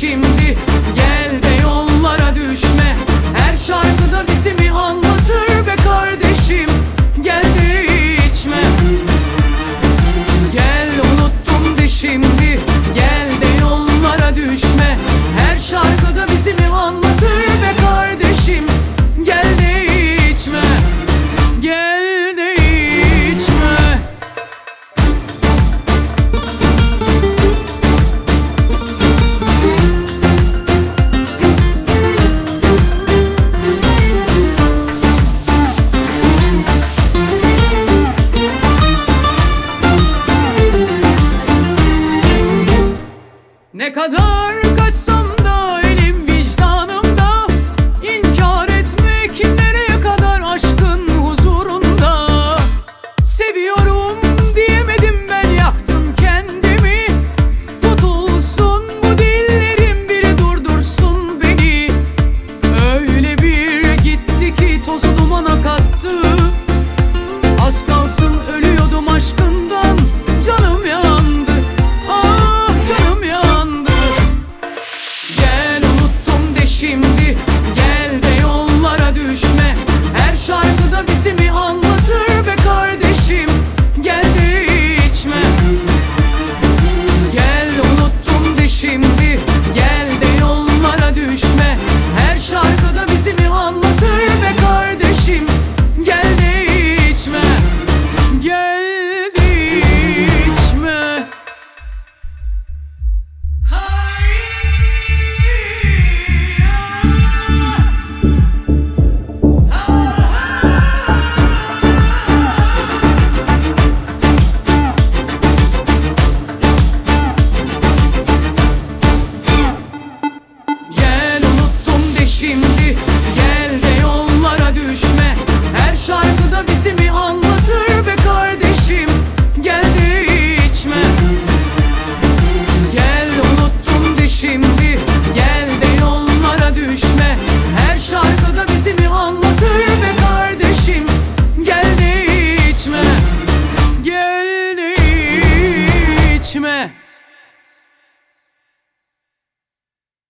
şimdi. Gel de yollara düşme. Her şarkıda bizi mi anlatır be kardeşim? Gel de içme. Gel unuttum de şimdi. Gel de yollara düşme. Her şarkıda bizi mi anlatır be kardeşim? Gel de içme. Gel de içme. Ne kadar kaçsam